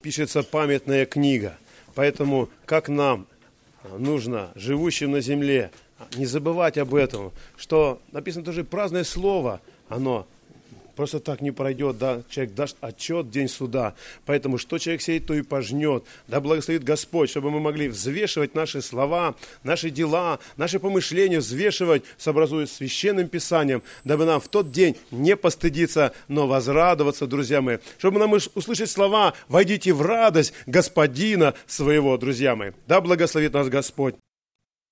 пишется памятная книга. Поэтому как нам нужно, живущим на земле, не забывать об этом, что написано тоже праздное слово, оно просто так не пройдет, да, человек даст отчет в день суда. Поэтому что человек сеет, то и пожнет. Да благословит Господь, чтобы мы могли взвешивать наши слова, наши дела, наши помышления, взвешивать, сообразуясь с Священным Писанием, дабы нам в тот день не постыдиться, но возрадоваться, друзья мои. Чтобы нам услышать слова: «Войдите в радость Господина своего», друзья мои. Да благословит нас Господь.